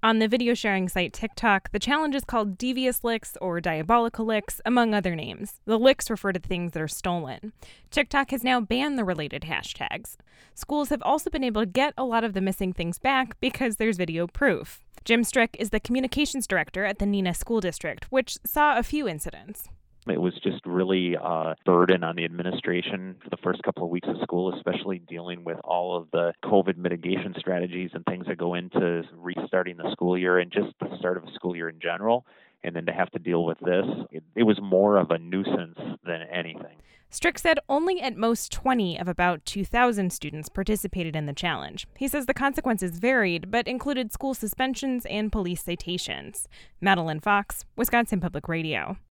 On the video sharing site TikTok, the challenge is called Devious Licks or Diabolical Licks, among other names. The licks refer to things that are stolen. TikTok has now banned the related hashtags. Schools have also been able to get a lot of the missing things back because there's video proof. Jim Strick is the communications director at the Neenah School District, which saw a few incidents. It was just really a burden on the administration for the first couple of weeks of school, especially dealing with all of the COVID mitigation strategies and things that go into restarting the school year and just the start of a school year in general. And then to have to deal with this, it was more of a nuisance than anything. Strick said only at most 20 of about 2,000 students participated in the challenge. He says the consequences varied, but included school suspensions and police citations. Madeline Fox, Wisconsin Public Radio.